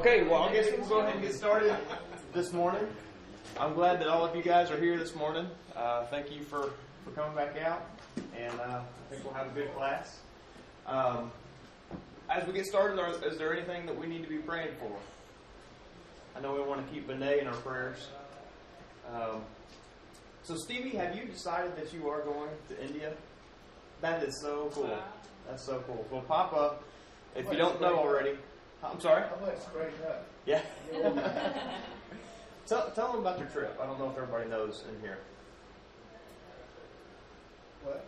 Okay, well, I guess we'll go ahead and get started this morning. I'm glad that all of you guys are here this morning. Thank you for coming back out, and I think we'll have a good class. As we get started, is there anything that we need to be praying for? I know we want to keep Benet in our prayers. So, Stevie, have you decided that you are going to India? That is so cool. That's so cool. Well, Papa, if you don't know already, I'm sorry? I'm like straighten up. Yeah. Tell them about your trip. I don't know if everybody knows in here. What?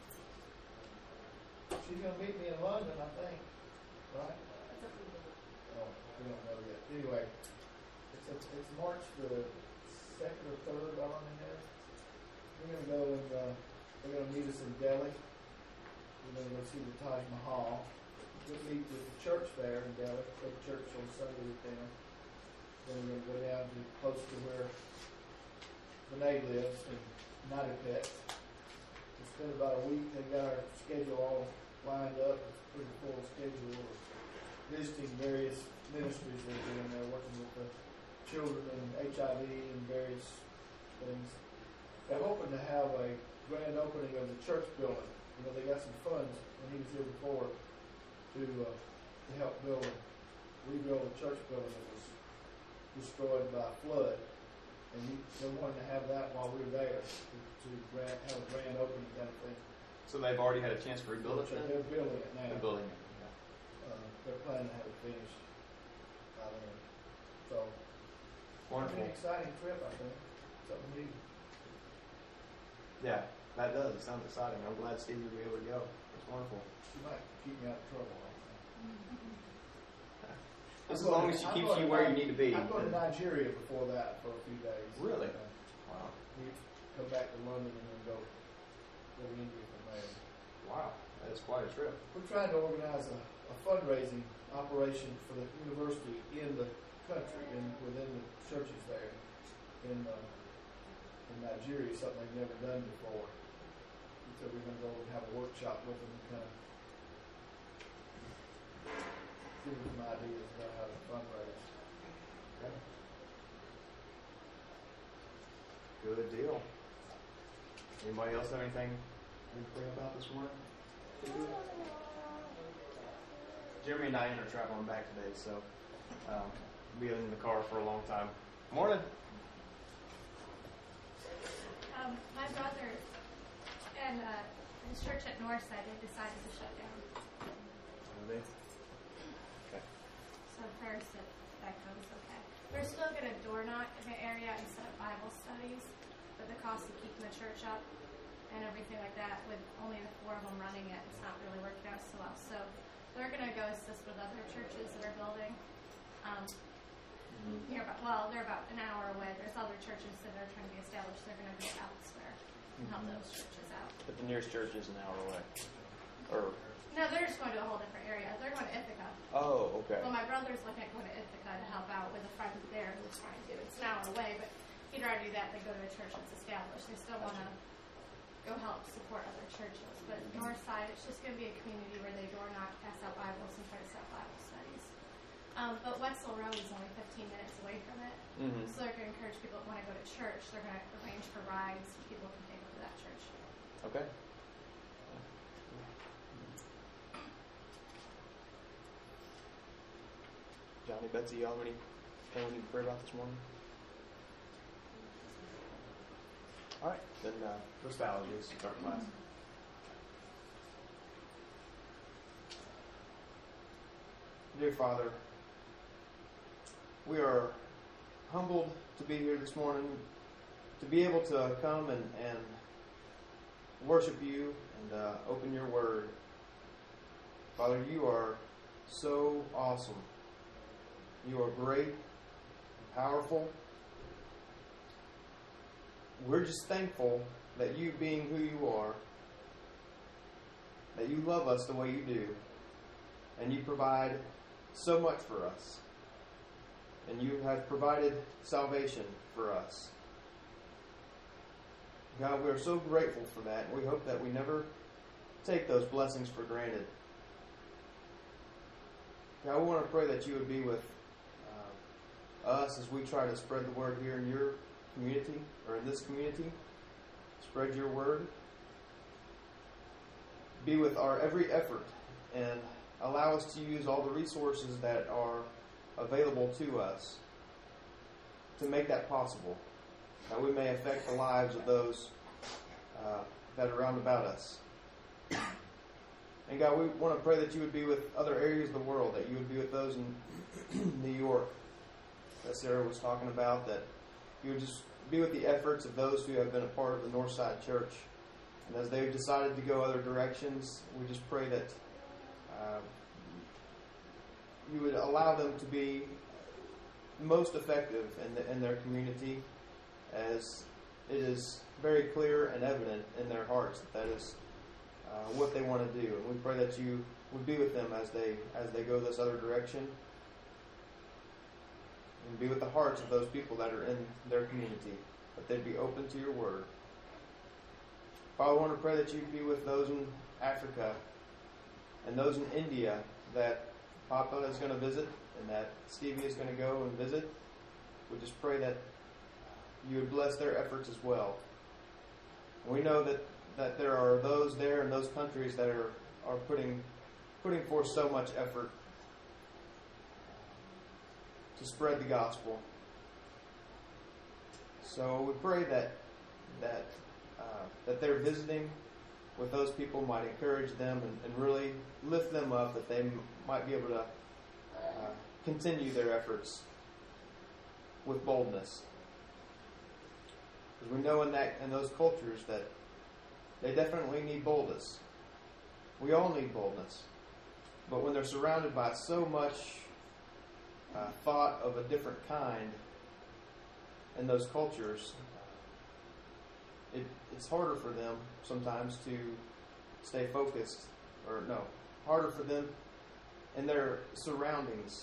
She's going to meet me in London, I think. Right? Oh, we don't know yet. Anyway, it's March the 2nd or 3rd, around in there. We're going to go and they're going to meet us in Delhi. We're going to go see the Taj Mahal. We'll meet with the church there in Delhi. Go to church on Sunday with them. Then we're going to go down to close to where Renee lives in Naidapet. It's been about a week. They got our schedule all lined up. It's a pretty full schedule. We're visiting various ministries they're doing there, working with the children and HIV and various things. They're hoping to have a grand opening of the church building. You know, they got some funds when he was here before to help rebuild a church building that was destroyed by flood. And they wanted to have that while we were there to have a grand opening kind of thing. So they've already had a chance to rebuild it? They're building it now. They're building it. Yeah. They're planning to have it finished by then. So, wonderful. It's an exciting trip, I think. Something new. Yeah, that does. It sounds exciting. I'm glad Steve will be able to go. It's wonderful. She might keep me out of trouble. Just as long as she keeps you where you need to be. I'm going to Nigeria before that for a few days. Really? Wow. Come back to London and then go to India from there. Wow, that is quite a trip. We're trying to organize a fundraising operation for the university in the country and within the churches there in Nigeria, something they've never done before. So we're going to go and have a workshop with them and kind of give them some ideas about how to fundraise. Okay. Good deal. Anybody else have anything to pray about this morning? Jeremy and Diane are traveling back today, so we'll be in the car for a long time. Morning. My brother and his church at Northside, they decided to shut down. Are they? Okay. So prayers that goes okay. We're still going to door knock in the area and set up Bible studies, but the cost of keeping the church up and everything like that, with only the 4 of them running it, it's not really working out so well. So they're going to go assist with other churches that are building. They're about an hour away. There's other churches that are trying to be established. They're going to go elsewhere and help those churches out. But the nearest church is an hour away. Or No, they're just going to a whole different area. They're going to Ithaca. oh, okay. Well, my brother's looking at going to Ithaca to help out with a friend there who's trying to. It's an hour away, but he'd rather do that than go to a church that's established. They still want to go help support other churches. But Northside, it's just going to be a community where they door knock, pass out Bibles, and try to set up Bible studies. But Wetzel Road is only 15 minutes away from it. Mm-hmm. So they're going to encourage people that want to go to church. They're going to arrange for rides. People can take them to that church. Okay. Johnny, Betsy, y'all have anything we need to pray about this morning? All right, then let's bow as we start class. Dear Father, we are humbled to be here this morning, to be able to come and worship you and open your word. Father, you are so awesome. You are great, powerful. We're just thankful that you, being who you are, that you love us the way you do, and you provide so much for us. And you have provided salvation for us. God, we are so grateful for that. We hope that we never take those blessings for granted. God, we want to pray that you would be with us as we try to spread the word here in your community, or in this community. Spread your word. Be with our every effort, and allow us to use all the resources that are available to us to make that possible, that we may affect the lives of those that are round about us. And God, we want to pray that you would be with other areas of the world, that you would be with those in New York that Sarah was talking about, that you would just be with the efforts of those who have been a part of the Northside Church. And as they've decided to go other directions, we just pray that you would allow them to be most effective in their community, as it is very clear and evident in their hearts that is what they want to do. And we pray that you would be with them as they go this other direction, and be with the hearts of those people that are in their community, that they'd be open to your word. Father, I want to pray that you'd be with those in Africa and those in India that Papa is going to visit and that Stevie is going to go and visit. We just pray that you would bless their efforts as well. And we know that there are those there in those countries that are putting forth so much effort to spread the gospel. So we pray that they're visiting with those people might encourage them and really lift them up, that they might be able to continue their efforts with boldness. Because we know in those cultures that they definitely need boldness. We all need boldness. But when they're surrounded by so much thought of a different kind in those cultures, it's harder for them sometimes to stay focused, harder for them in their surroundings.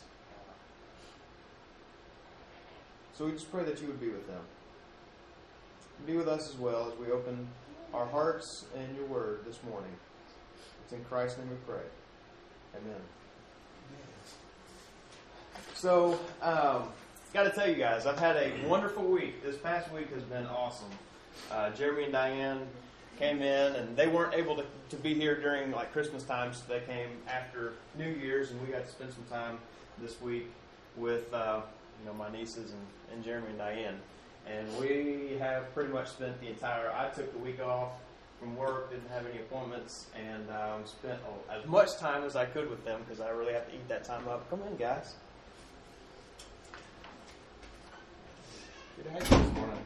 So we just pray that you would be with them. Be with us as well as we open our hearts and your word this morning. It's in Christ's name we pray. Amen. So, got to tell you guys, I've had a wonderful week. This past week has been awesome. Jeremy and Diane came in, and they weren't able to be here during Christmas time, so they came after New Year's, and we got to spend some time this week with my nieces and Jeremy and Diane. And we have pretty much spent I took the week off from work, didn't have any appointments, and spent as much time as I could with them, because I really have to eat that time up. Come in, guys. Good to have you this morning.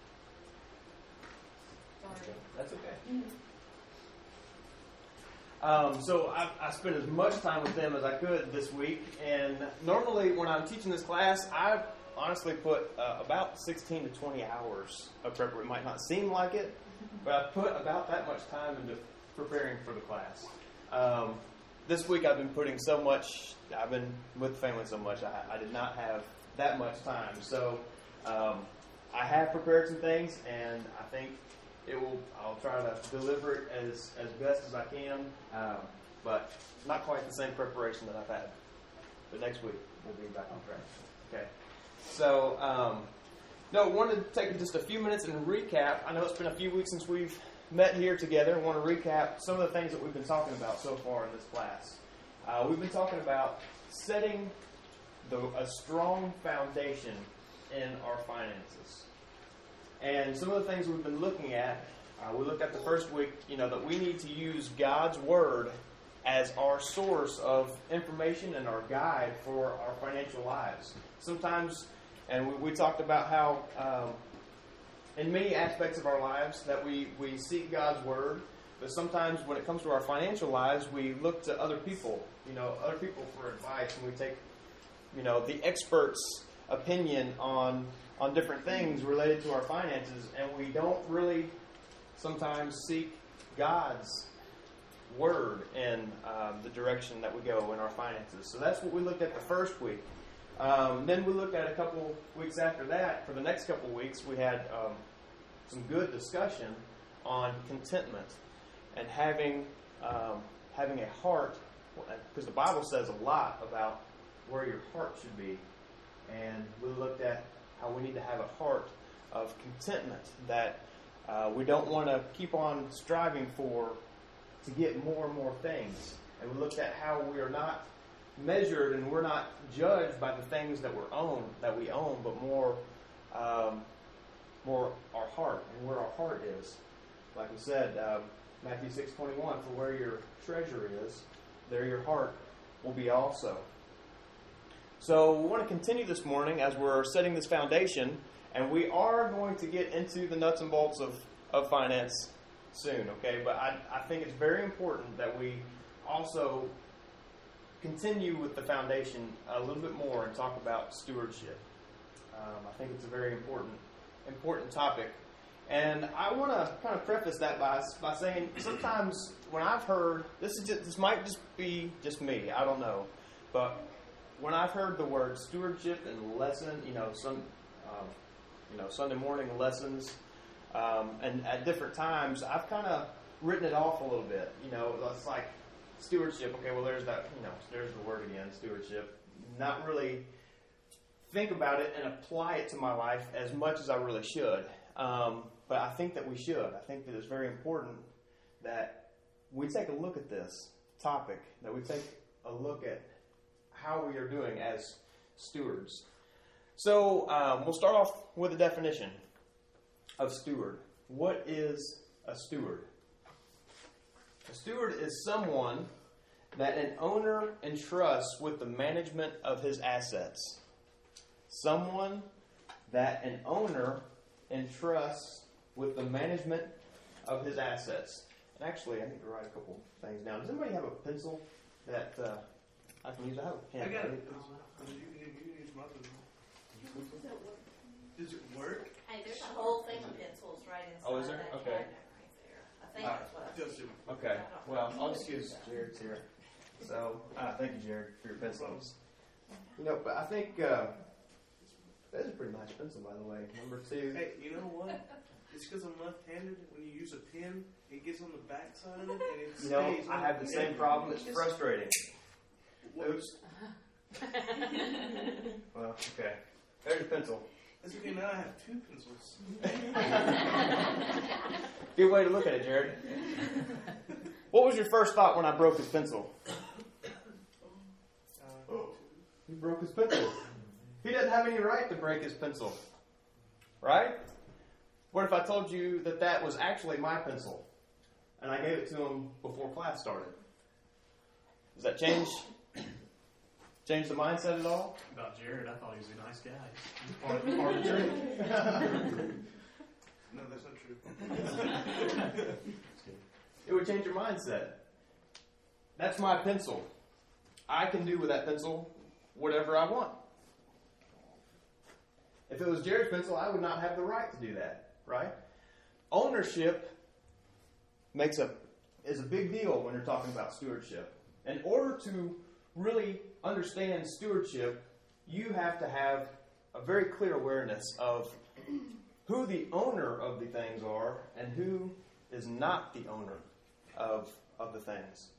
That's okay. So I spent as much time with them as I could this week, and normally when I'm teaching this class, I honestly put about 16 to 20 hours of preparation. It might not seem like it, but I put about that much time into preparing for the class. This week I've been I've been with the family so much, I did not have that much time. So I have prepared some things, and I think I'll try to deliver it as best as I can, but not quite the same preparation that I've had. But next week we'll be back on track. Okay. So, I wanted to take just a few minutes and recap. I know it's been a few weeks since we've met here together. I want to recap some of the things that we've been talking about so far in this class. We've been talking about setting a strong foundation in our finances. And some of the things we've been looking at, we looked at the first week, that we need to use God's Word as our source of information and our guide for our financial lives. Sometimes, and we talked about how in many aspects of our lives that we seek God's Word, but sometimes when it comes to our financial lives, we look to other people for advice, and we take, the experts' opinion on different things related to our finances, and we don't really sometimes seek God's Word in the direction that we go in our finances. So that's what we looked at the first week. Then we looked at a couple weeks after that. For the next couple weeks, we had some good discussion on contentment and having a heart, because the Bible says a lot about where your heart should be And we looked at how we need to have a heart of contentment, that we don't want to keep on striving to get more and more things. And we looked at how we are not measured and we're not judged by the things that we own, but more our heart and where our heart is. Like we said, Matthew 6:21, for where your treasure is, there your heart will be also. So we want to continue this morning as we're setting this foundation, and we are going to get into the nuts and bolts of finance soon, okay? But I think it's very important that we also continue with the foundation a little bit more and talk about stewardship. I think it's a very important topic. And I want to kind of preface that by saying sometimes when I've heard, this might just be just me, I don't know, but when I've heard the word stewardship and lesson, Sunday morning lessons, and at different times, I've kind of written it off a little bit. It's like stewardship. Okay, well, there's that. There's the word again, stewardship. Not really think about it and apply it to my life as much as I really should. But I think that we should. I think that it's very important that we take a look at this topic, that we take a look at how we are doing as stewards. So we'll start off with a definition of steward. What is a steward? A steward is someone that an owner entrusts with the management of his assets. Someone that an owner entrusts with the management of his assets. And actually, I need to write a couple things down. Does anybody have a pencil that I can use? I have a pen. I got it. You can use my pencil. Does it work? Hey, there's a whole thing of pencils right inside. Oh, is there? That Okay. cabinet right there. I think that's what I Does it? Okay. Well, I'll just use Jared's here. So, thank you, Jared, for your pencils. But I think that's a pretty nice pencil, by the way. Number 2. Hey, you know what? It's because I'm left-handed. When you use a pen, it gets on the back side of it, and it stays. I have the same problem. It's frustrating. What? Oops. Well, okay. There's your pencil. That's okay. Now I have 2 pencils. Good way to look at it, Jared. What was your first thought when I broke his pencil? He broke his pencil. He doesn't have any right to break his pencil. Right? What if I told you that was actually my pencil and I gave it to him before class started? Does that change the mindset at all? About Jared, I thought he was a nice guy. Part of the truth. No, that's not true. It would change your mindset. That's my pencil. I can do with that pencil whatever I want. If it was Jared's pencil, I would not have the right to do that, right? Ownership is a big deal when you're talking about stewardship. In order to really understand stewardship, you have to have a very clear awareness of who the owner of the things are and who is not the owner of the things.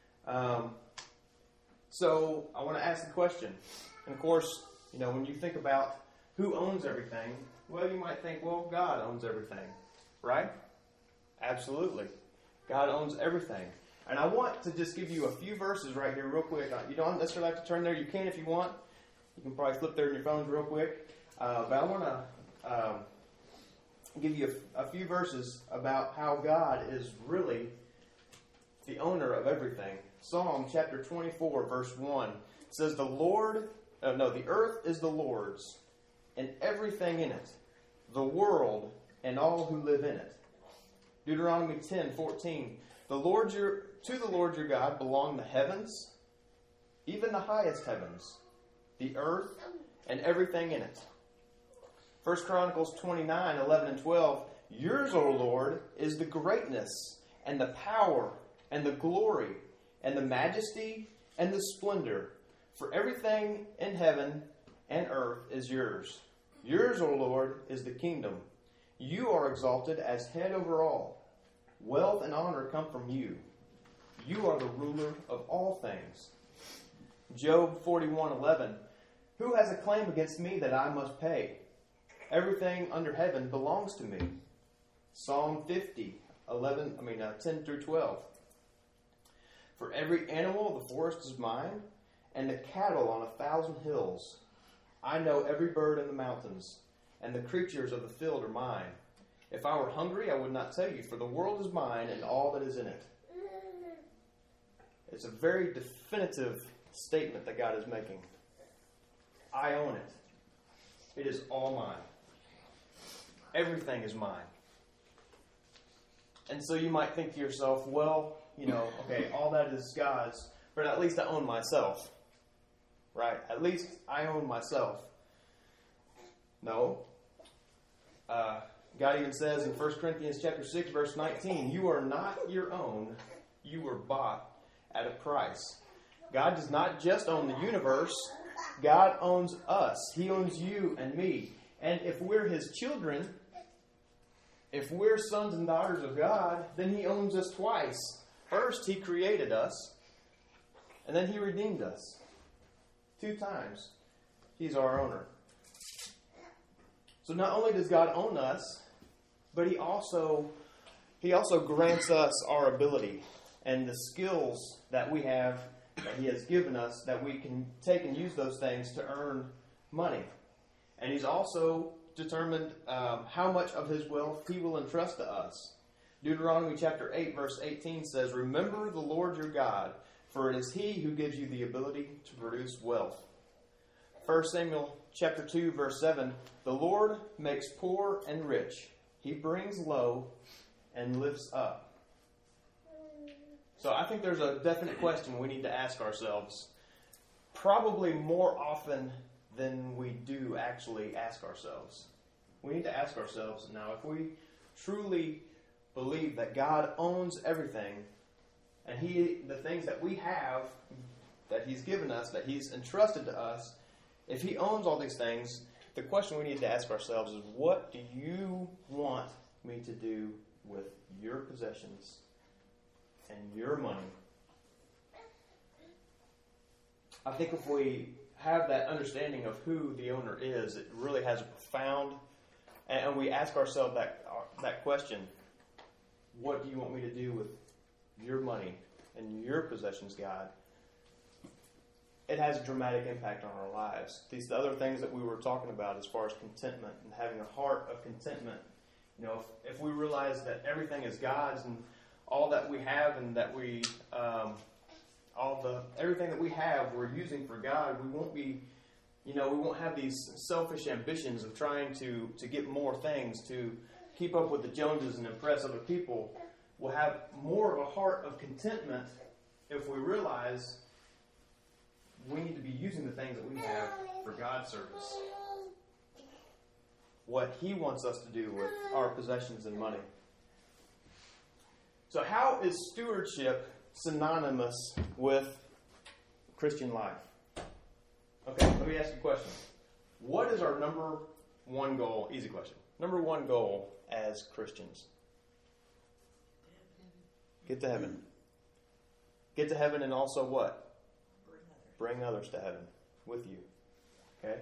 So I want to ask the question. And of course, when you think about who owns everything, well, you might think, well, God owns everything, right? Absolutely. God owns everything. And I want to just give you a few verses right here real quick. You don't necessarily have to turn there. You can if you want. You can probably flip there in your phones real quick. But I want to give you a few verses about how God is really the owner of everything. Psalm chapter 24, verse 1 says, the earth is the Lord's, and everything in it, the world and all who live in it. Deuteronomy 10:14, to the Lord your God belong the heavens, even the highest heavens, the earth and everything in it. 1 Chronicles 29:11 and 12, yours, O Lord, is the greatness and the power and the glory and the majesty and the splendor, for everything in heaven and earth is yours. Yours, O Lord, is the kingdom. You are exalted as head over all. Wealth and honor come from you. You are the ruler of all things. Job 41:11. Who has a claim against me that I must pay? Everything under heaven belongs to me. Psalm 50, 10 through 12. For every animal of the forest is mine, and the cattle on 1,000 hills. I know every bird in the mountains, and the creatures of the field are mine. If I were hungry, I would not tell you, for the world is mine and all that is in it. It's a very definitive statement that God is making. I own it. It is all mine. Everything is mine. And so you might think to yourself, well, okay, all that is God's, but at least I own myself. Right? At least I own myself. No. God even says in 1 Corinthians chapter 6, verse 19, you are not your own. You were bought at a price. God does not just own the universe. God owns us. He owns you and me. And if we're His children, if we're sons and daughters of God, then He owns us twice. First, He created us, and then He redeemed us. 2 times. He's our owner. So not only does God own us, but He also grants us our ability and the skills that we have, that He has given us, that we can take and use those things to earn money. And He's also determined how much of His wealth He will entrust to us. Deuteronomy chapter 8, verse 18 says, remember the Lord your God, for it is He who gives you the ability to produce wealth. 1 Samuel chapter 2, verse 7, the Lord makes poor and rich. He brings low and lifts up. So I think there's a definite question we need to ask ourselves, probably more often than we do actually ask ourselves. We need to ask ourselves now, if we truly believe that God owns everything, and the things that we have, that He's given us, that He's entrusted to us, if He owns all these things, the question we need to ask ourselves is, what do you want me to do with your possessions and your money? I think if we have that understanding of who the owner is, it really has a profound, and we ask ourselves that question, what do you want me to do with your money and your possessions, God? It has a dramatic impact on our lives. These other things that we were talking about as far as contentment and having a heart of contentment, if we realize that everything is God's and all that we have and that we, everything that we have we're using for God, we won't be, we won't have these selfish ambitions of trying to get more things, to keep up with the Joneses and impress other people. We'll have more of a heart of contentment if we realize we need to be using the things that we have for God's service. What He wants us to do with our possessions and money. So how is stewardship synonymous with Christian life? Okay, let me ask you a question. What is our number one goal? Easy question. Number one goal as Christians? Get to heaven. Get to heaven and also what? Bring others to heaven with you. Okay?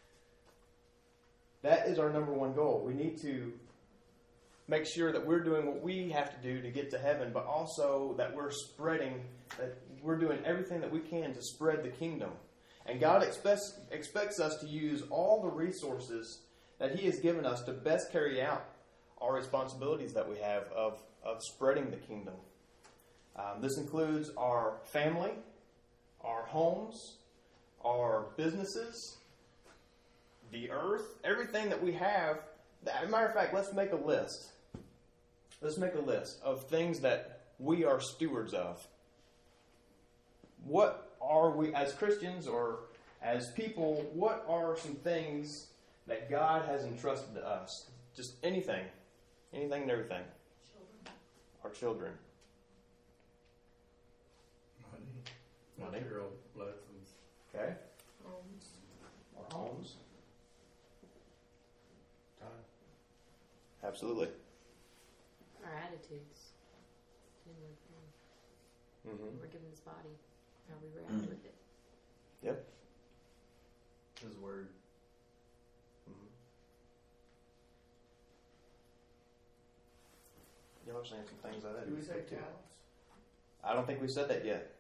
That is our number one goal. We need to make sure that we're doing what we have to do to get to heaven, but also that we're doing everything that we can to spread the kingdom. And God expects us to use all the resources that He has given us to best carry out our responsibilities that we have of spreading the kingdom. This includes our family, our homes, our businesses, the earth, everything that we have. As a matter of fact, let's make a list. Let's make a list of things that we are stewards of. What are we, as Christians or as people, what are some things that God has entrusted to us? Just anything. Anything and everything. Children. Our children. Money. Material blessings. Okay. Homes. Our homes. Time. Absolutely. Our attitudes. Mm-hmm. We're given this body. How we react with it. Yep. His word. Mm-hmm. Y'all are saying some things like that. Do we say talents? I don't think we said that yet.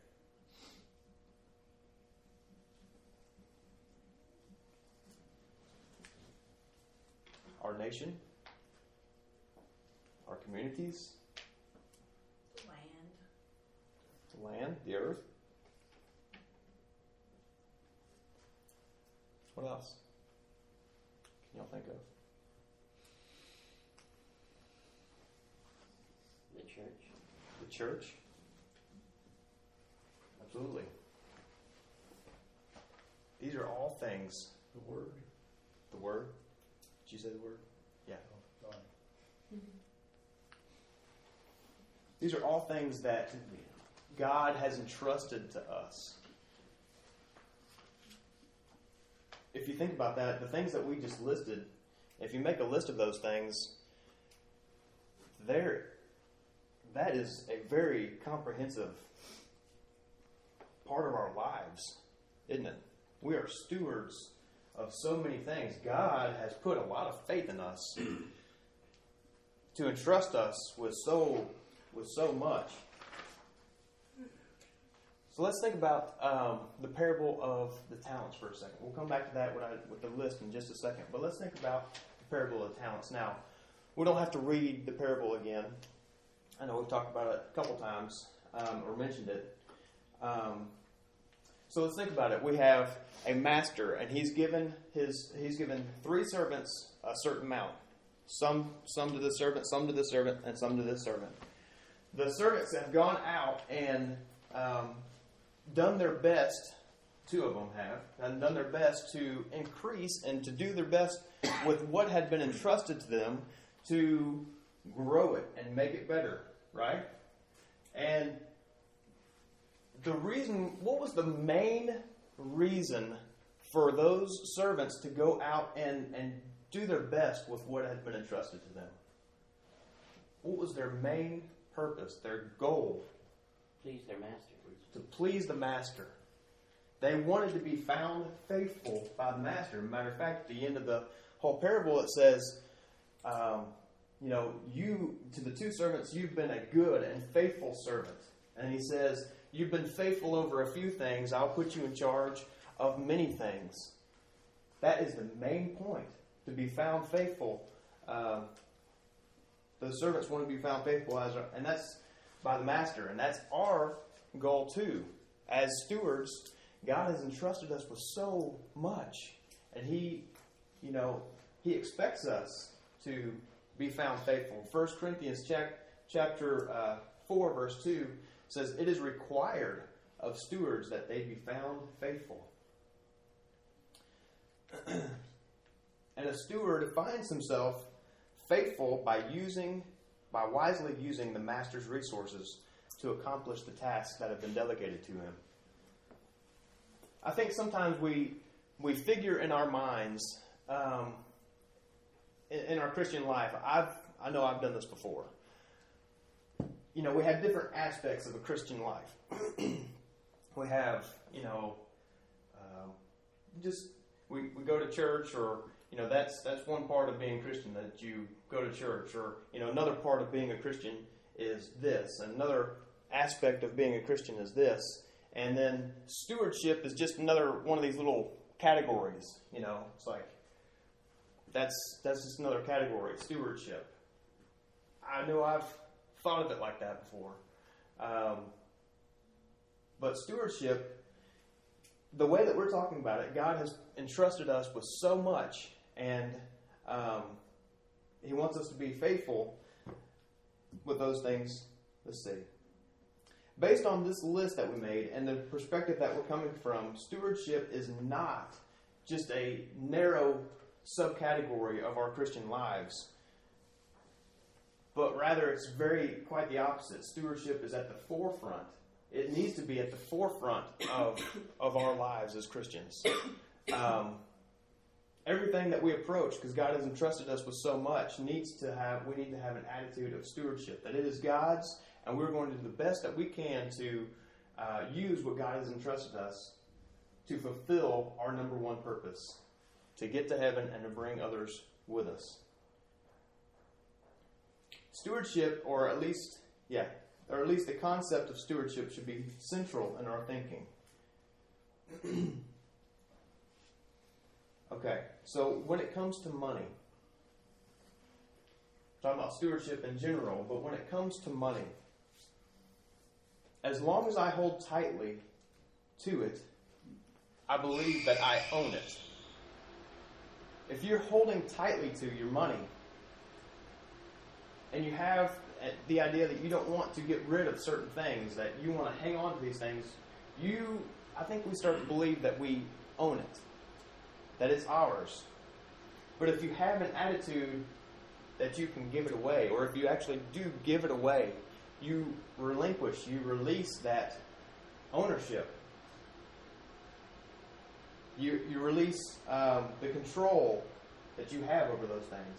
Our nation, our communities, land, the earth. What else can y'all think of? The church. The church. Absolutely. These are all things. The word. The word. Did you say the word? Yeah. Oh, sorry. These are all things that God has entrusted to us. If you think about that, the things that we just listed, if you make a list of those things, that is a very comprehensive part of our lives, isn't it? We are stewards of so many things. God has put a lot of faith in us to entrust us with so much. So let's think about the parable of the talents for a second. We'll come back to that with the list in just a second. But let's think about the parable of the talents. Now, we don't have to read the parable again. I know we've talked about it a couple times or mentioned it. So let's think about it. We have a master, and he's given 3 servants a certain amount. Some to the servant, some to the servant, and some to this servant. The servants have gone out and done their best. 2 of them have, and done their best to increase and to do their best with what had been entrusted to them to grow it and make it better, right? And what was the main reason for those servants to go out and do their best with what had been entrusted to them? What was their main purpose, their goal? Please their master. To please the master. They wanted to be found faithful by the master. Matter of fact, at the end of the whole parable, it says, you, to the 2 servants, you've been a good and faithful servant. And he says, you've been faithful over a few things. I'll put you in charge of many things. That is the main point, to be found faithful. The servants want to be found faithful, and that's by the master. And that's our goal too. As stewards, God has entrusted us with so much. And He expects us to be found faithful. 1 Corinthians chapter 4, verse 2 says, it is required of stewards that they be found faithful. And a steward finds himself faithful by wisely using the master's resources to accomplish the tasks that have been delegated to him. I think sometimes we figure in our minds, in our Christian life, I know I've done this before. We have different aspects of a Christian life. We have, we go to church, or that's one part of being Christian, that you go to church, or another part of being a Christian is this, and another aspect of being a Christian is this, and then stewardship is just another one of these little categories. It's like that's just another category, stewardship. I know I've thought of it like that before, but stewardship, the way that we're talking about it, God has entrusted us with so much, and He wants us to be faithful with those things. Let's see. Based on this list that we made and the perspective that we're coming from, stewardship is not just a narrow subcategory of our Christian lives, but rather it's quite the opposite. Stewardship is at the forefront. It needs to be at the forefront of our lives as Christians. Everything that we approach, because God has entrusted us with so much, we need to have an attitude of stewardship, that it is God's, and we're going to do the best that we can to use what God has entrusted us to fulfill our number one purpose, to get to heaven and to bring others with us. Stewardship, or at least the concept of stewardship should be central in our thinking. Okay, so when it comes to money, I'm talking about stewardship in general, but when it comes to money, as long as I hold tightly to it, I believe that I own it. If you're holding tightly to your money, and you have the idea that you don't want to get rid of certain things, that you want to hang on to these things, I think we start to believe that we own it, that it's ours. But if you have an attitude that you can give it away, or if you actually do give it away, you relinquish, you release that ownership. You release the control that you have over those things.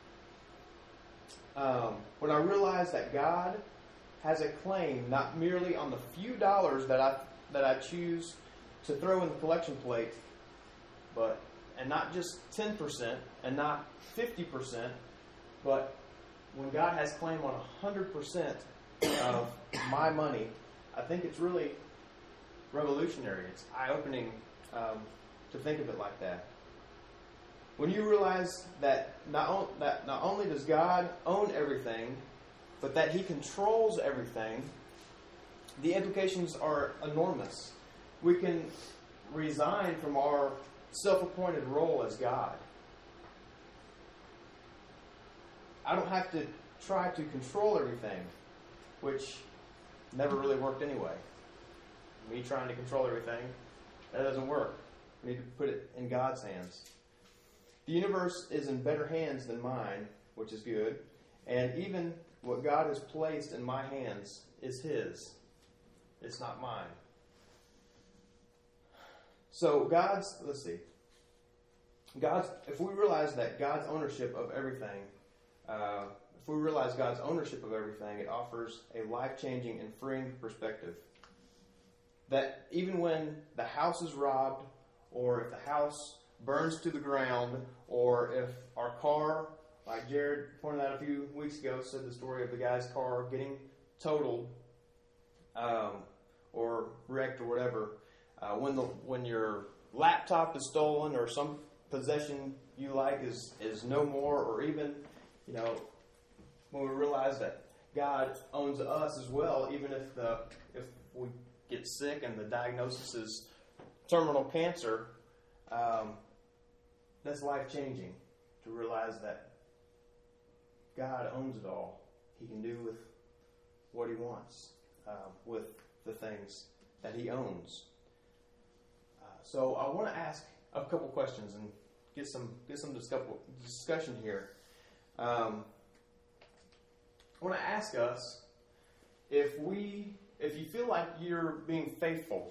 When I realize that God has a claim not merely on the few dollars that I choose to throw in the collection plate, and not just 10% and not 50%, but when God has claim on 100% of my money, I think it's really revolutionary. It's eye-opening to think of it like that. When you realize that not only does God own everything, but that He controls everything, the implications are enormous. We can resign from our self-appointed role as God. I don't have to try to control everything, which never really worked anyway. Me trying to control everything, that doesn't work. We need to put it in God's hands. The universe is in better hands than mine, which is good. And even what God has placed in my hands is His. It's not mine. So if we realize that God's ownership of everything, it offers a life-changing and freeing perspective. That even when the house is robbed, or if the house burns to the ground, or if our car, like Jared pointed out a few weeks ago, said the story of the guy's car getting totaled or wrecked or whatever, when your laptop is stolen or some possession you like is no more, or even, when we realize that God owns us as well, even if we get sick and the diagnosis is terminal cancer, that's life-changing to realize that God owns it all. He can do with what He wants with the things that He owns. So I want to ask a couple questions and get some discussion here. I want to ask us if you feel like you're being faithful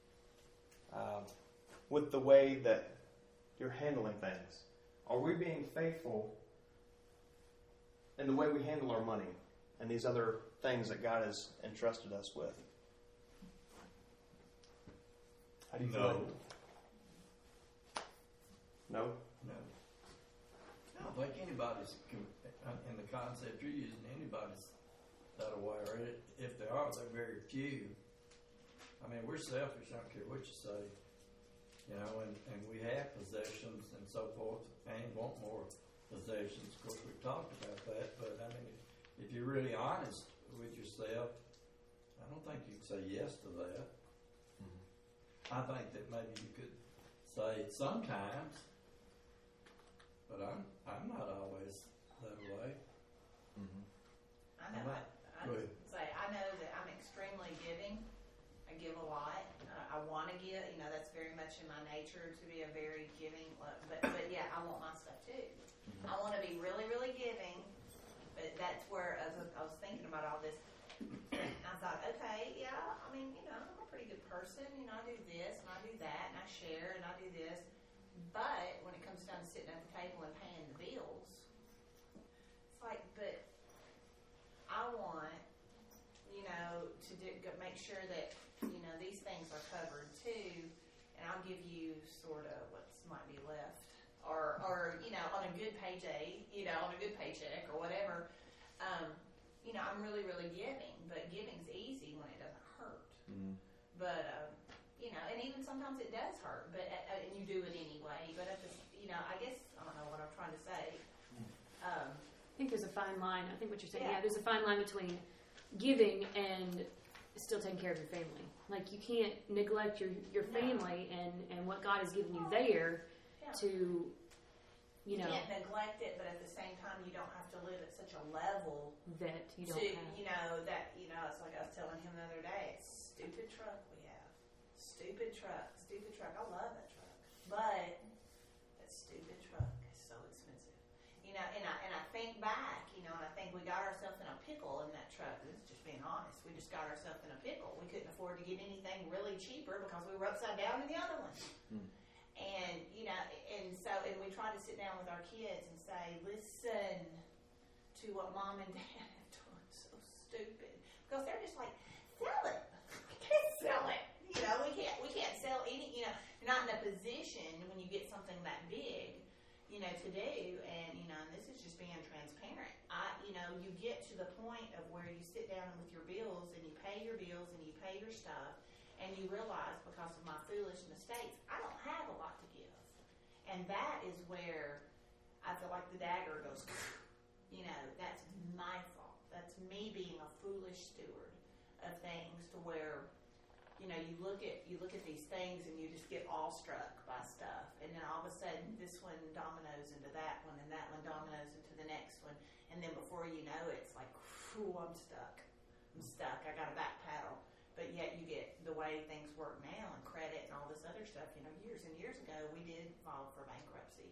with the way that you're handling things. Are we being faithful in the way we handle our money and these other things that God has entrusted us with? How do you feel? No? No. I don't think anybody's, in the concept you're using, anybody's that aware. If they are, they're very few. I mean, we're selfish, I don't care what you say. And we have possessions and so forth, and want more possessions. Of course, we've talked about that, but I mean, if you're really honest with yourself, I don't think you can say yes to that. Mm-hmm. I think that maybe you could say sometimes, but I'm not always that way. Mm-hmm. I know that I'm extremely giving. I give a lot. I want to give. That's very much in my nature to be a very giving. But yeah, I want my stuff too. Mm-hmm. I want to be really, really giving. But that's where I was thinking about all this. I thought, okay, yeah. I mean, I'm a pretty good person. I do this and I do that and I share and I do this. But when it comes down to sitting at the table and paying the bills, it's like, but I want, to make sure that, these things are covered too. And I I'll give you sort of what might be left, or you know, on a good payday, you know, on a good paycheck or whatever. You know, I'm really, really giving, but giving's easy when it doesn't hurt. Mm-hmm. But you know, and even sometimes it does hurt, but and you do it anyway. But at the, you know, I guess I don't know what I'm trying to say. I think there's a fine line. I think what you're saying, Yeah. there's a fine line between giving and still taking care of your family. Like, you can't neglect your family and what God has given you there Yeah. to, you know, can't neglect it, but at the same time, you don't have to live at such a level that you don't to, have. you know, that, you know, it's like I was telling him the other day, stupid truck we have. Stupid truck. I love that truck. But that stupid truck is so expensive. You know, and I think back, you know, and I think we got ourselves in a pickle in that truck. This is just being honest. We just got ourselves in a pickle. We couldn't afford to get anything really cheaper because we were upside down in the other one. Mm. And, you know, and we try to sit down with our kids and say, listen to what mom and dad have done. So stupid. Because they're just like, sell it. We can't sell it. You know, we can't sell any, you know, you're not in a position when you get something that big, you know, to do. And, you know, and this is just being transparent. You know, you get to the point of where you sit down with your bills and you pay your bills and you pay your stuff. And you realize, because of my foolish mistakes, I don't have a lot to give. And that is where I feel like the dagger goes, you know, that's my fault. That's me being a foolish steward of things, to where, you know, you look at these things and you just get awestruck by stuff. And then all of a sudden, this one dominoes into that one, and that one dominoes into the next one. And then before you know it, it's like, whew, I'm stuck. I got a back paddle. But yet you get the way things work now, and credit and all this other stuff. You know, years and years ago, we did file for bankruptcy.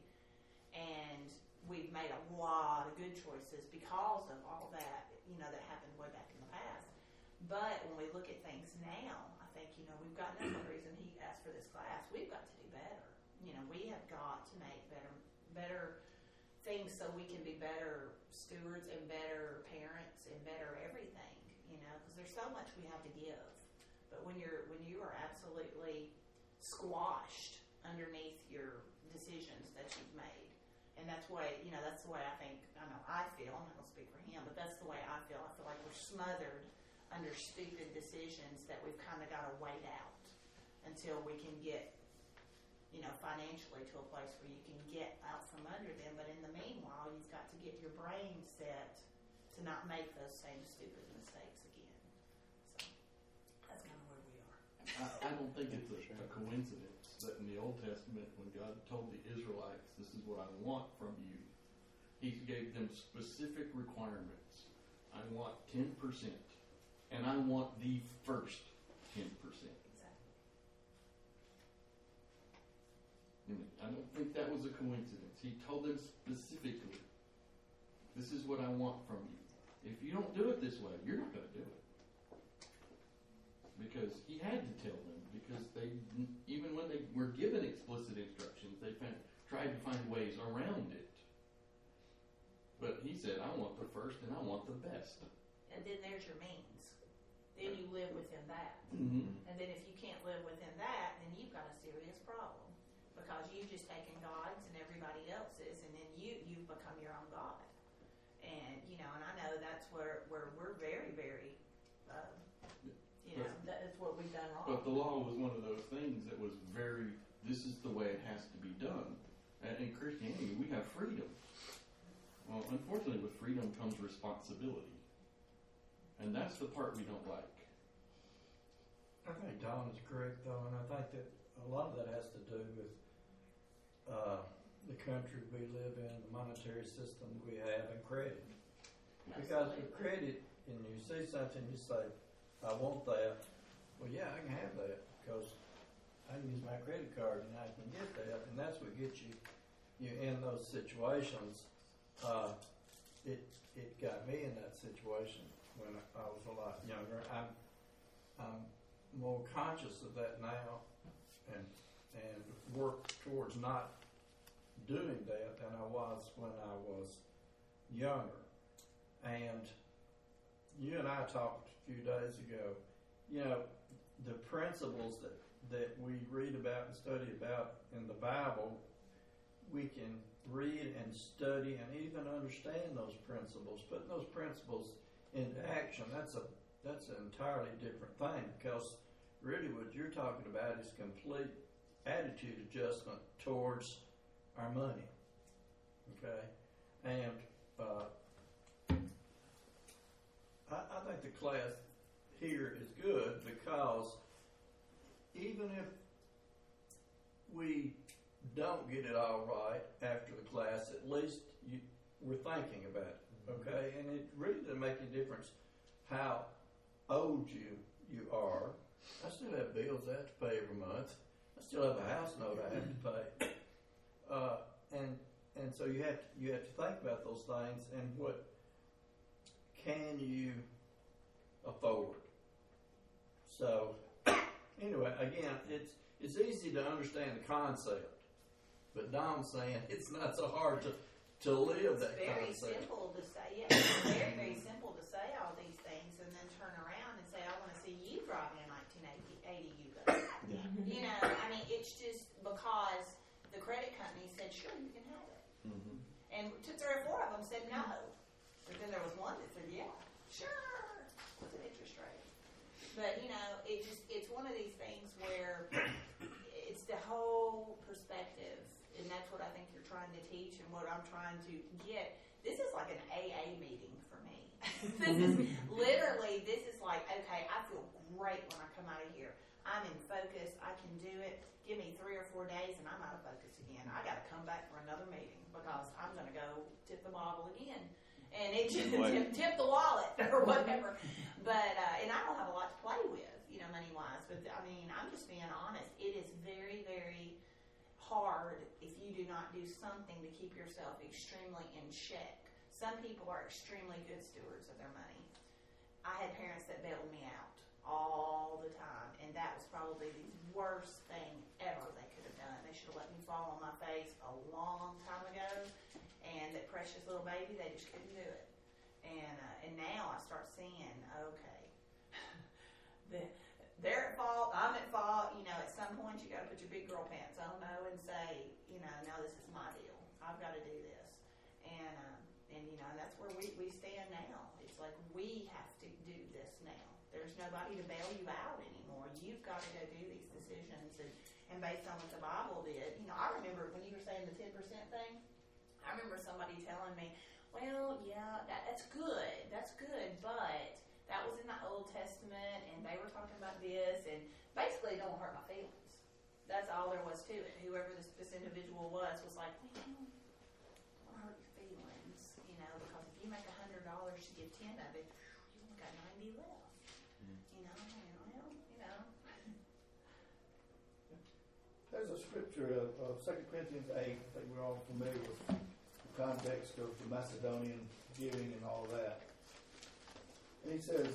And we've made a lot of good choices because of all that, you know, that happened way back in the past. But when we look at things now, I think, you know, we've got, that's one reason he asked for this class, we've got to do better. You know, we have got to make better things so we can be better stewards and better parents and better everything, you know, because there's so much we have to give. But when you are absolutely squashed underneath your decisions that you've made, and that's the way, you know, that's the way I think, I know I feel, I'm not going to speak for him, but that's the way I feel. I feel like we're smothered under stupid decisions that we've kind of got to wait out until we can get, you know, financially to a place where you can get out from under them. But in the meanwhile, you've got to get your brain set to not make those same stupid mistakes again. So that's kind of where we are. I don't think it's a coincidence that in the Old Testament, when God told the Israelites, this is what I want from you, he gave them specific requirements. I want 10%, and I want the first 10%. I don't think that was a coincidence. He told them specifically, this is what I want from you. If you don't do it this way, you're not going to do it. Because he had to tell them, because they, even when they were given explicit instructions, they tried to find ways around it. But he said, I want the first and I want the best. And then there's your means. Then you live within that. Mm-hmm. And then if you can't live within that, then you've got a serious problem. Because you've just taken God's and everybody else's, and then you've become your own God. And, you know, and I know that's where we're very, very, you know, that's what we've done wrong. But the law was one of those things that was very, this is the way it has to be done. And in Christianity, we have freedom. Well, unfortunately, with freedom comes responsibility. And that's the part we don't like. I think Don is correct, though, and I think that a lot of that has to do with the country we live in, the monetary system we have, and credit. Because with credit, and you see something, you say, I want that. Well, yeah, I can have that because I can use my credit card and I can get that, and that's what gets you in those situations. It got me in that situation when I was a lot younger. I'm more conscious of that now, and work towards not doing that than I was when I was younger. And you and I talked a few days ago, you know, the principles that we read about and study about in the Bible, we can read and study and even understand those principles. Putting those principles into action, that's an entirely different thing, because really what you're talking about is complete attitude adjustment towards our money. Okay? And I think the class here is good, because even if we don't get it all right after the class, at least we're thinking about it, okay? And it really doesn't make any difference how old you are. I still have bills I have to pay every month. I still have a house note I have to pay. And so you have to think about those things and what can you afford. So anyway, again, it's easy to understand the concept, but Dom's saying it's not so hard to live that very concept. Very simple to say, yeah. It's very, very simple to say all these things and then turn around and say, I want to see you driving a 1980 Yugo. Yeah. You know, I mean, it's just because the credit company said, sure, you can have it. Mm-hmm. And 2, 3, or 4 of them said no. But then there was one that said, yeah, sure, with an interest rate. But, you know, it's one of these things where it's the whole perspective, and that's what I think you're trying to teach and what I'm trying to get. This is like an AA meeting for me. This is like, okay, I feel great when I come out of here. I'm in focus. I can do it. Give me 3 or 4 days, and I'm out of focus again. I got to come back for another meeting because I'm going to go tip the bottle again. And it just tip the wallet or whatever. But, and I don't have a lot to play with, you know, money-wise. But, I mean, I'm just being honest. It is very, very hard if you do not do something to keep yourself extremely in check. Some people are extremely good stewards of their money. I had parents that bailed me out all the time, and that was probably the worst thing ever they could have done. They should have let me fall on my face a long time ago, and that precious little baby, they just couldn't do it. And now I start seeing, okay, they're at fault, I'm at fault. You know, at some point you got to put your big girl pants on, though, and say, you know, no, this is my deal. I've got to do this. And you know, and that's where we stand now. It's like we have to do this now. There's nobody to bail you out anymore. You've got to go do these decisions. And based on what the Bible did, you know, I remember when you were saying the 10% thing, I remember somebody telling me, well, yeah, that's good, but that was in the Old Testament, and they were talking about this, and basically, don't hurt my feelings. That's all there was to it. Whoever this individual was like, well, don't hurt your feelings, you know, because if you make $100 to give 10 of it, you only got 90 left. You know, well, you know. There's a scripture of 2 Corinthians 8. I think we're all familiar with the context of the Macedonian giving and all that. And he says,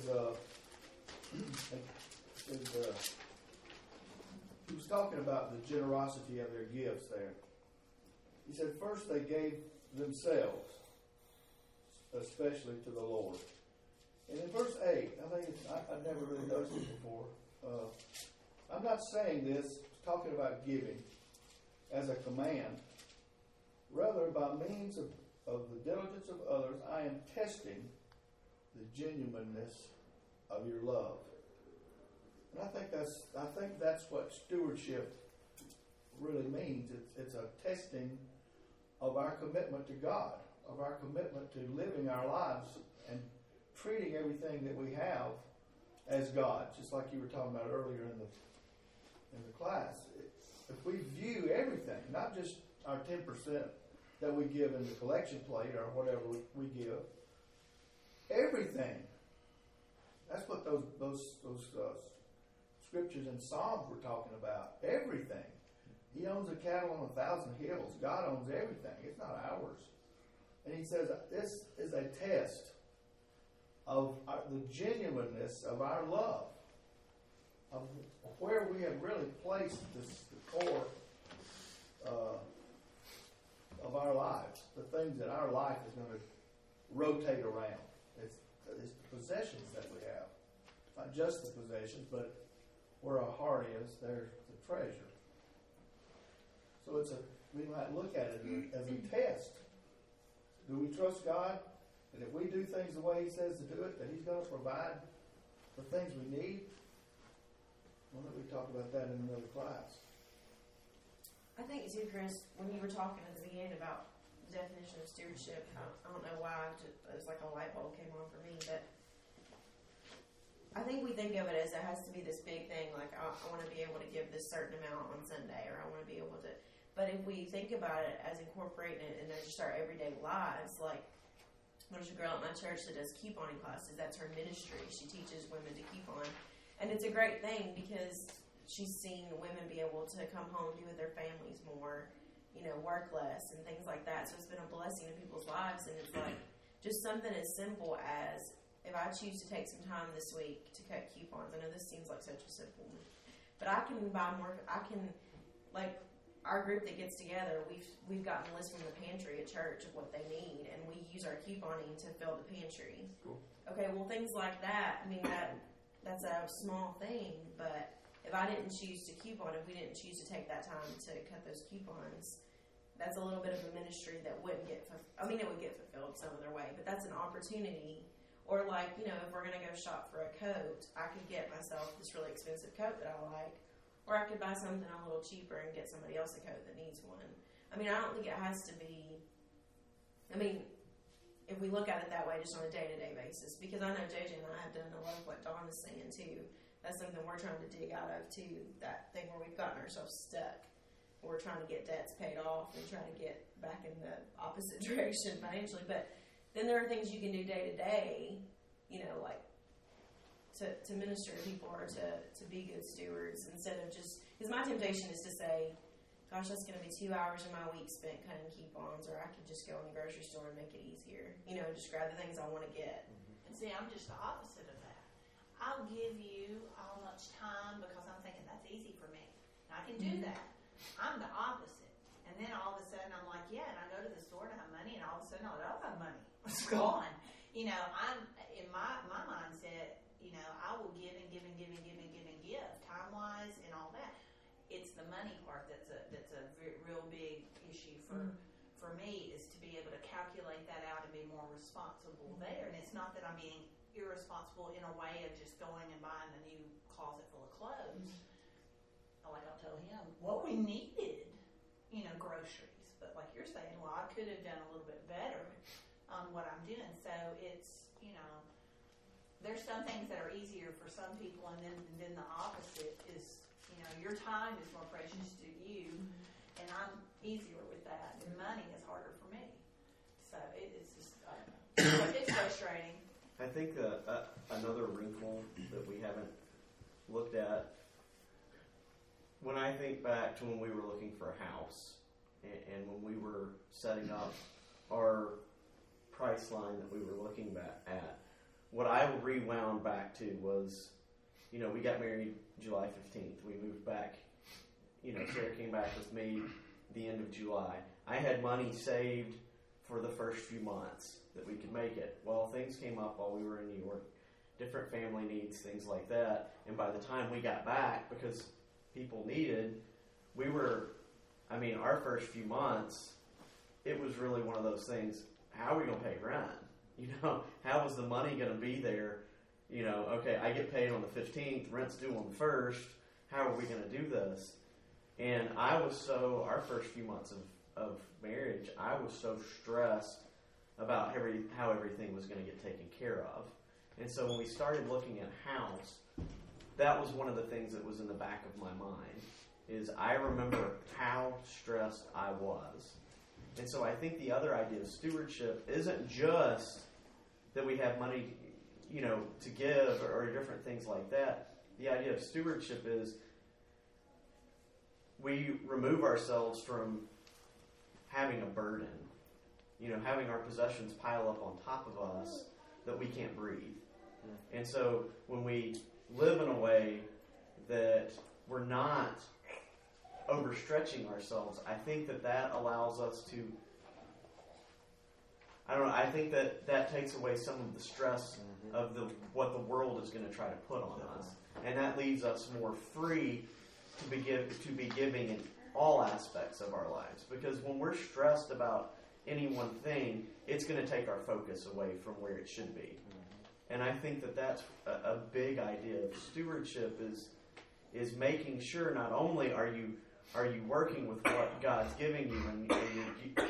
he was talking about the generosity of their gifts there. He said, first they gave themselves, especially to the Lord. And in verse 8, I think I've never really noticed it before. I'm not saying this, talking about giving, as a command. Rather, by means of the diligence of others, I am testing the genuineness of your love. And I think that's what stewardship really means. It's a testing of our commitment to God, of our commitment to living our lives and treating everything that we have as God, just like you were talking about earlier in the class. If we view everything, not just our 10% that we give in the collection plate or whatever we give, everything. That's what those scriptures in Psalms were talking about. Everything. He owns the cattle on 1,000 hills. God owns everything. It's not ours. And he says this is a test of the genuineness of our love, of where we have really placed the core of our lives, the things that our life is going to rotate around. It's the possessions that we have. Not just the possessions, but where our heart is, there's treasure. So we might look at it as a test. Do we trust God that if we do things the way He says to do it, that He's going to provide the things we need? Why don't we talk about that in another class? I think too, Chris, when you were talking at the beginning about the definition of stewardship, I don't know why, it was like a light bulb came on for me, but I think we think of it as it has to be this big thing, like I want to be able to give this certain amount on Sunday, or I want to be able to, but if we think about it as incorporating it in just our everyday lives, like there's a girl at my church that does couponing classes, that's her ministry, she teaches women to coupon, and it's a great thing because she's seen women be able to come home, be with their families more, work less and things like that. So it's been a blessing in people's lives. And it's like just something as simple as if I choose to take some time this week to cut coupons. I know this seems like such a simple, but I can buy more. I can, like our group that gets together, we've gotten a list from the pantry at church of what they need, and we use our couponing to fill the pantry. Cool. Okay, well things like that. I mean that's a small thing, but if I didn't choose to coupon, if we didn't choose to take that time to cut those coupons, that's a little bit of a ministry that wouldn't get it would get fulfilled some other way, but that's an opportunity. Or like, if we're going to go shop for a coat, I could get myself this really expensive coat that I like, or I could buy something a little cheaper and get somebody else a coat that needs one. I don't think it has to be, if we look at it that way just on a day-to-day basis, because I know JJ and I have done a lot of what Dawn is saying too. That's something we're trying to dig out of too, that thing where we've gotten ourselves stuck. We're trying to get debts paid off and trying to get back in the opposite direction financially. But then there are things you can do day to day, like to minister to people or to be good stewards instead of just, because my temptation is to say, gosh, that's going to be 2 hours of my week spent cutting coupons, or I could just go in the grocery store and make it easier, just grab the things I want to get. And see, I'm just the opposite of that. I'll give you all much time because I'm thinking that's easy for me. And I can do that. I'm the opposite. And then all of a sudden I'm like, yeah, and I go to the store to have money, and all of a sudden I don't have money. It's gone. I'm in my mindset, I will give and give and give and give and give and give, time-wise and all that. It's the money part that's a real big issue for me, is to be able to calculate that out and be more responsible there. And it's not that I'm being irresponsible in a way of just going and buying a new closet full of clothes. Like I'll tell him what we needed, groceries. But like you're saying, well, I could have done a little bit better on what I'm doing. So it's, there's some things that are easier for some people, and then the opposite is, your time is more precious to you, and I'm easier with that, and money is harder for me. So it's just, it's frustrating. I think another wrinkle that we haven't looked at, when I think back to when we were looking for a house and when we were setting up our price line that we were looking at, what I rewound back to was, we got married July 15th. We moved back, Sarah came back with me the end of July. I had money saved for the first few months that we could make it. Well, things came up while we were in New York, different family needs, things like that. And by the time we got back, because people needed, our first few months, it was really one of those things, how are we going to pay rent? How is the money going to be there? Okay, I get paid on the 15th, rent's due on the 1st, how are we going to do this? And our first few months of marriage, I was so stressed about how everything was going to get taken care of. And so when we started looking at house, that was one of the things that was in the back of my mind, is I remember how stressed I was. And so I think the other idea of stewardship isn't just that we have money, to give or different things like that. The idea of stewardship is we remove ourselves from having a burden, having our possessions pile up on top of us that we can't breathe. And so when we live in a way that we're not overstretching ourselves, I think that allows us to, I think that takes away some of the stress of what the world is going to try to put on us. And that leaves us more free to be giving in all aspects of our lives. Because when we're stressed about any one thing, it's going to take our focus away from where it should be. And I think that that's a big idea of stewardship is making sure not only are you working with what God's giving you and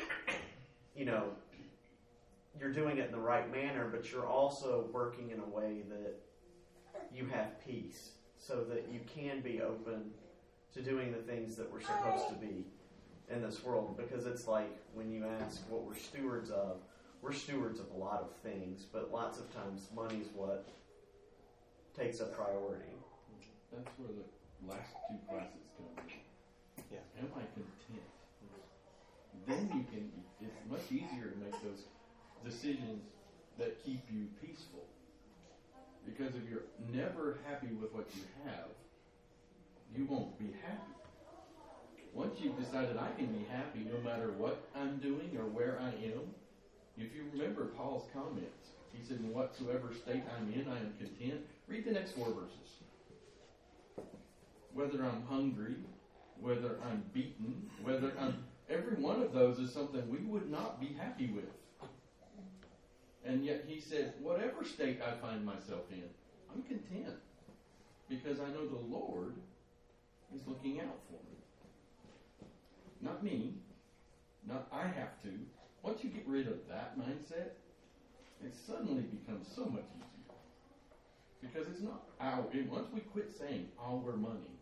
you're doing it in the right manner, but you're also working in a way that you have peace so that you can be open to doing the things that we're supposed to be in this world. Because it's like when you ask what we're stewards of a lot of things, but lots of times money's what takes a priority. That's where the last two classes come in. Yeah. Am I content? Then it's much easier to make those decisions that keep you peaceful. Because if you're never happy with what you have, you won't be happy. Once you've decided I can be happy no matter what I'm doing or where I am, if you remember Paul's comments, he said, in whatsoever state I'm in, I am content. Read the next 4 verses. Whether I'm hungry, whether I'm beaten, every one of those is something we would not be happy with. And yet he said, whatever state I find myself in, I'm content. Because I know the Lord is looking out for me. Not me. Not I have to. Once you get rid of that mindset, it suddenly becomes so much easier. Because it's not once we quit saying our money,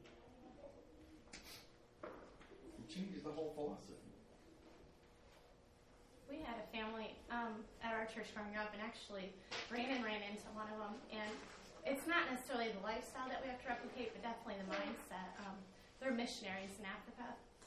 it changes the whole philosophy. We had a family at our church growing up, and actually Brandon ran into one of them. And it's not necessarily the lifestyle that we have to replicate, but definitely the mindset. They're missionaries in Africa.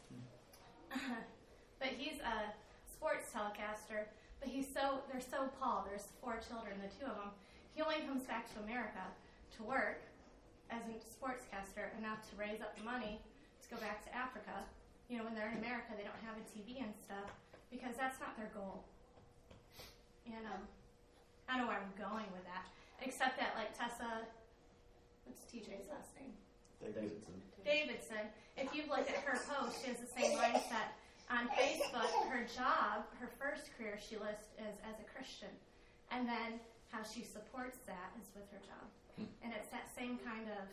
But he's a sports telecaster, but they're so Paul. There's 4 children, the 2 of them. He only comes back to America to work as a sportscaster enough to raise up the money to go back to Africa. When they're in America, they don't have a TV and stuff, because that's not their goal. And I don't know where I'm going with that, except that, like, Tessa, what's TJ's last name? Davidson. If you've looked at her post, she has the same mindset. On Facebook, her job, her first career she lists is as a Christian. And then how she supports that is with her job. And it's that same kind of,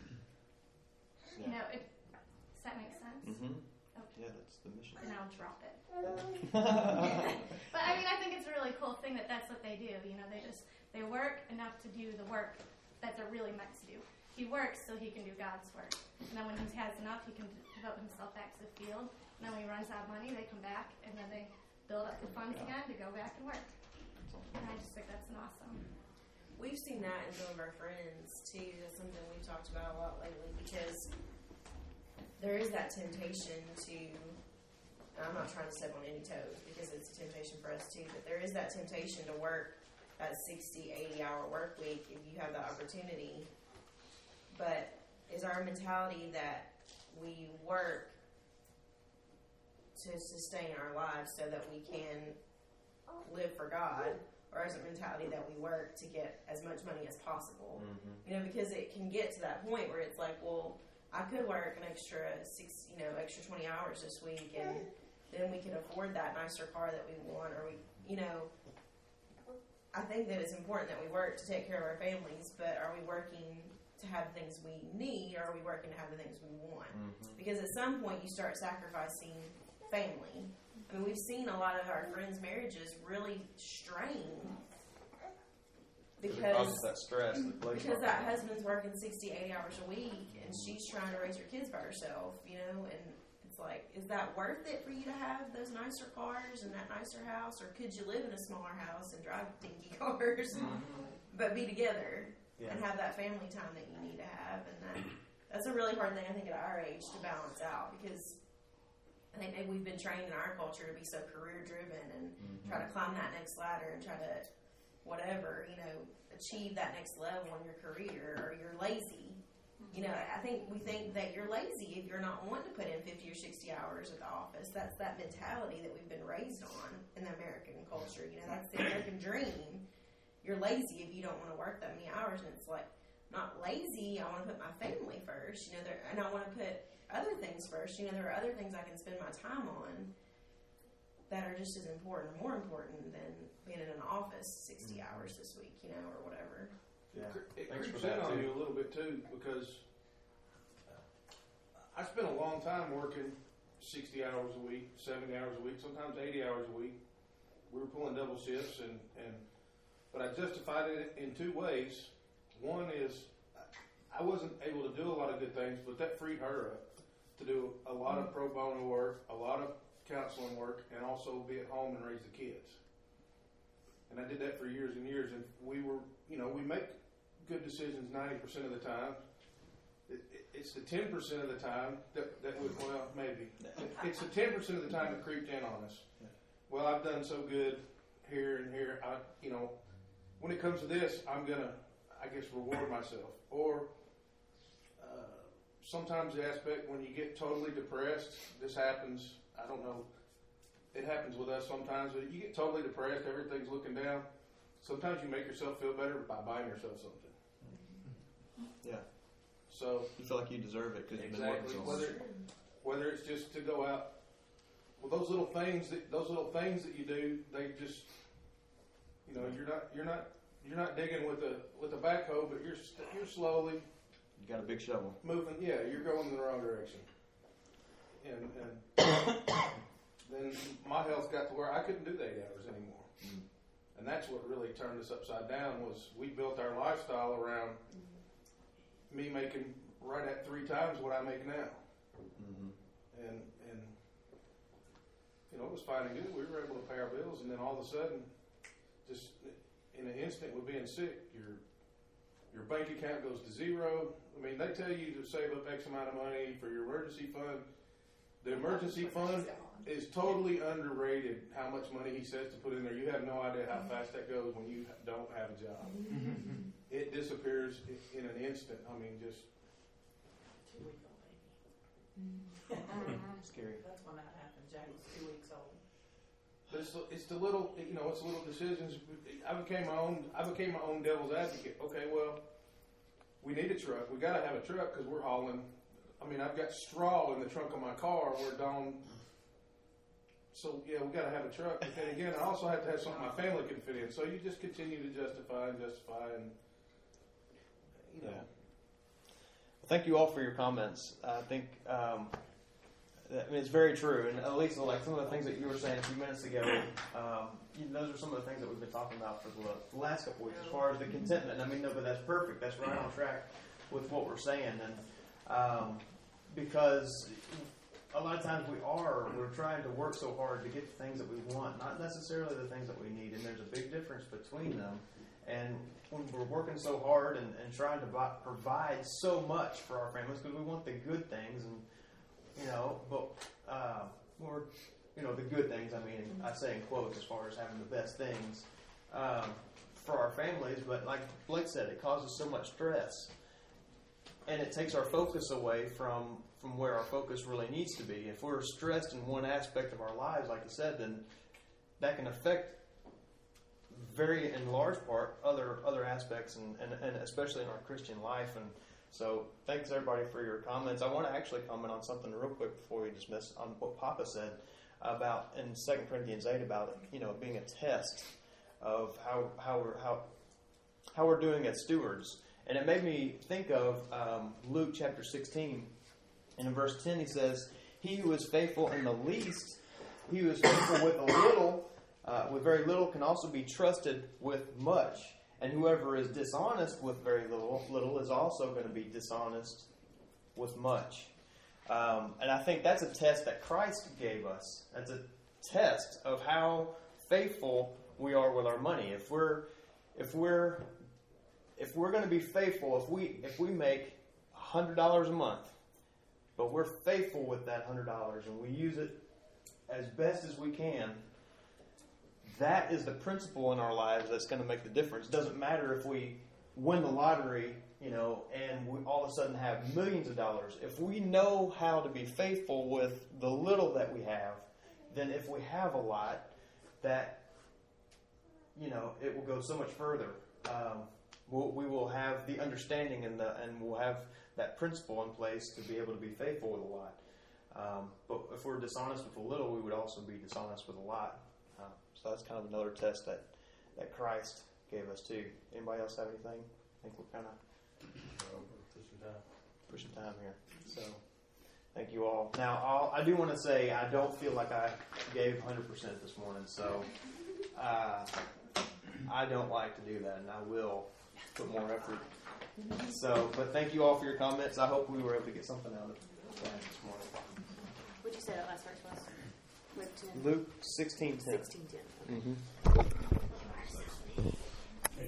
does that make sense? Mm-hmm. Okay. Yeah, that's the mission. And I'll drop it. But I mean, I think it's a really cool thing that's what they do. They work enough to do the work that they're really meant to do. He works so he can do God's work. And then when he has enough, he can devote himself back to the field. And then when he runs out of money, they come back, and then they build up the funds again to go back and work. And I just think that's an awesome. We've seen that in some of our friends, too. That's something we've talked about a lot lately, because there is that temptation to, I'm not trying to step on any toes, because it's a temptation for us, too, but there is that temptation to work that 60, 80-hour work week if you have the opportunity. But is our mentality that we work to sustain our lives so that we can live for God, or is it mentality that we work to get as much money as possible? Mm-hmm. Because it can get to that point where it's like, well, I could work an extra 20 hours this week, and then we can afford that nicer car that we want, or I think that it's important that we work to take care of our families, but are we working to have the things we need, or are we working to have the things we want? Mm-hmm. Because at some point you start sacrificing family. I mean, we've seen a lot of our friends' marriages really strain because that stress. Because that husband's working 60, 80 hours a week, and she's trying to raise her kids by herself, and it's like, is that worth it for you to have those nicer cars and that nicer house, or could you live in a smaller house and drive dinky cars, but be together? Yeah. And have that family time that you need to have, and that's a really hard thing, I think, at our age to balance out, because I think maybe we've been trained in our culture to be so career driven and try to climb that next ladder and try to achieve that next level in your career, or you're lazy. I think we think that you're lazy if you're not wanting to put in 50 or 60 hours at the office. That's that mentality that we've been raised on in the American culture. That's the American dream. You're lazy if you don't want to work that many hours, and it's like, not lazy. I want to put my family first, and I want to put other things first. You know, there are other things I can spend my time on that are just as important, or more important than being in an office 60 hours this week, you know, or whatever. Yeah. It Thanks creeps for that, in on too. you a little bit too, because I spent a long time working 60 hours a week, 70 hours a week, sometimes 80 hours a week. We were pulling double shifts, but I justified it in two ways. One is I wasn't able to do a lot of good things, but that freed her up to do a lot of pro bono work, a lot of counseling work, and also be at home and raise the kids. And I did that for years and years, and we make good decisions 90% of the time. It's the 10% of the time that would, well, maybe. It's the 10% of the time that creeped in on us. Well, I've done so good here and here. When it comes to this, I'm going to, I guess, reward myself. Or sometimes the aspect when you get totally depressed, this happens, I don't know, it happens with us sometimes, but you get totally depressed, everything's looking down. Sometimes you make yourself feel better by buying yourself something. Yeah. So you feel like you deserve it because you've been exactly, working so hard. whether it's just to go out, well, those little things that you do, they just, you're not digging with a backhoe, but you're slowly. You got a big shovel. Moving, yeah, you're going in the wrong direction. And then my health got to where I couldn't do the 8 hours anymore. And that's what really turned us upside down. Was we built our lifestyle around me making right at 3 times what I make now. And it was fine and good. We were able to pay our bills, and then all of a sudden, just in an instant with being sick, your bank account goes to zero. I mean, they tell you to save up X amount of money for your emergency fund. The emergency fund is totally underrated, how much money he says to put in there. You have no idea how fast that goes when you don't have a job. It disappears in an instant. I mean, just... 2-week-old baby. Scary. That's when that happened. Jack was 2 weeks old. But it's the little, it's the little decisions. I became my own devil's advocate. Okay, well, we need a truck. We got to have a truck because we're hauling. I mean, I've got straw in the trunk of my car where Dawn. So yeah, we got to have a truck. But then again, I also have to have something my family can fit in. So you just continue to justify, and Yeah. Well, thank you all for your comments. I think. It's very true, and Elisa, like some of the things that you were saying a few minutes ago, those are some of the things that we've been talking about for the last couple of weeks, as far as the contentment. I mean, no, but that's perfect. That's right on track with what we're saying, and because a lot of times we're trying to work so hard to get the things that we want, not necessarily the things that we need, and there's a big difference between them. And when we're working so hard and trying to provide so much for our families, because we want the good things, and but we're, the good things, I mean, I say in quotes as far as having the best things for our families, but like Blake said, it causes so much stress. And it takes our focus away from where our focus really needs to be. If we're stressed in one aspect of our lives, like I said, then that can affect very, in large part, other aspects, and especially in our Christian life. And so thanks, everybody, for your comments. I want to actually comment on something real quick before we dismiss on what Papa said about in 2 Corinthians 8 about it, being a test of how we're doing as stewards. And it made me think of Luke chapter 16. And in verse 10 he says, "He who is faithful in the least, he who is faithful with a little, with very little, can also be trusted with much. And whoever is dishonest with very little is also going to be dishonest with much." And I think that's a test that Christ gave us. That's a test of how faithful we are with our money. If we're going to be faithful, if we make $100 a month, but we're faithful with that $100 and we use it as best as we can, that is the principle in our lives that's going to make the difference. It doesn't matter if we win the lottery, and we all of a sudden have millions of dollars. If we know how to be faithful with the little that we have, then if we have a lot, that, it will go so much further. We will have the understanding and we'll have that principle in place to be able to be faithful with a lot. But if we're dishonest with a little, we would also be dishonest with a lot. So that's kind of another test that Christ gave us too. Anybody else have anything? I think we're kind of pushing time here. So thank you all. Now, I do want to say I don't feel like I gave 100% this morning, so I don't like to do that, and I will put more effort. So, but thank you all for your comments. I hope we were able to get something out of that this morning. What'd you say that last verse was? Luke 16:10. 16:10. Okay. Mm-hmm.